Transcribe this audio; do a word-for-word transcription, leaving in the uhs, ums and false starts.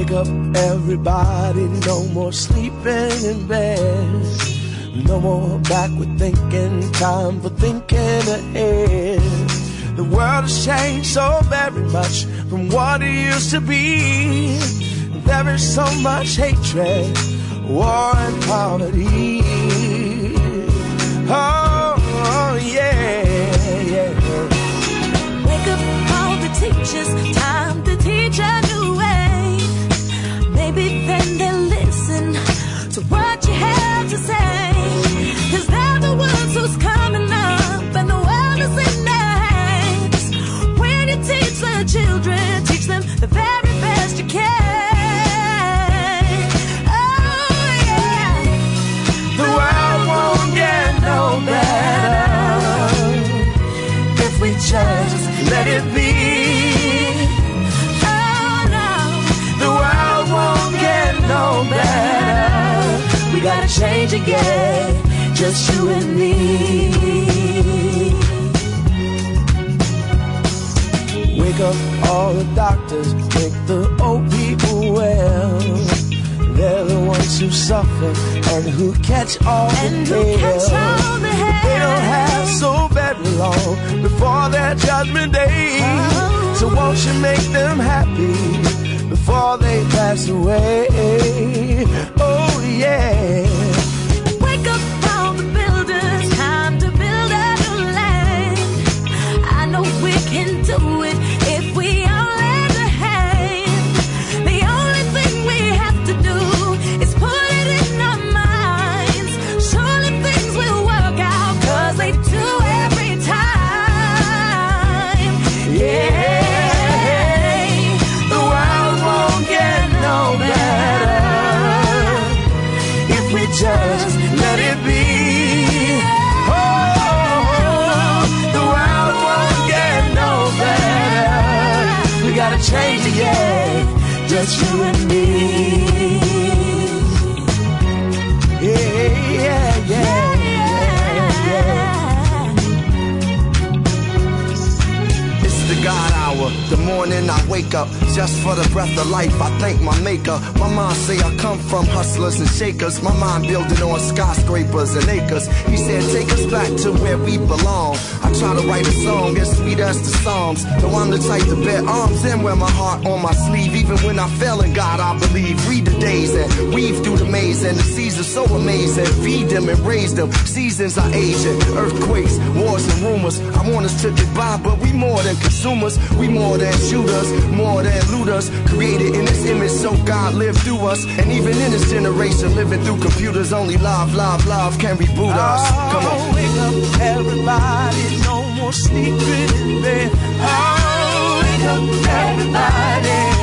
Wake up, everybody, no more sleeping in bed. No more backward thinking, time for thinking ahead. The world has changed so very much from what it used to be. There is so much hatred, war and poverty. Oh, oh yeah, yeah. Wake up all the teachers, time to teach a new way. Maybe then they'll listen to what you have to say. Cause they're the ones who's coming up and the world is in their hands. When you teach the children, teach them the very best you can. Oh yeah. The world won't get no better if we just let it be. Oh no. The world won't get no better. We gotta change again, just you and me. Wake up all the doctors, make the old people well. They're the ones who suffer and who catch all And the who hell. catch all the hell. They don't have so very long before their judgment day. Oh. So won't you make them happy before they pass away? Oh yeah. Wake up all the builders, time to build a new land. I know we can do it if we all lend a hand. The only thing we have to do is put it in our minds. Surely things will work out, cause they do every time. Yeah. The world won't get no better if we just let it be. Oh, the world won't get no better. We gotta change it, yeah, just you and me. Yeah, yeah, yeah, yeah, yeah. It's the God hour, the morning I wake up. Just for the breath of life, I thank my maker. My mind say I come from hustlers and shakers. My mind building on skyscrapers and acres. He said take us back to where we belong. I try to write a song as sweet as the Psalms. Though I'm the type to bear arms and wear my heart on my sleeve. Even when I fail in God, I believe. Read the days and weave through the maze. And the seasons so amazing. Feed them and raise them. Seasons are aging. Earthquakes, wars and rumors. I want us to get by, but we more than consumers. We more than shooters, more than looters. Created in His image, so God lived through us. And even in this generation, living through computers, only love, love, love can reboot us. Come on. Oh, wake up, everybody, no more sleeping in bed. Oh, wake up, everybody.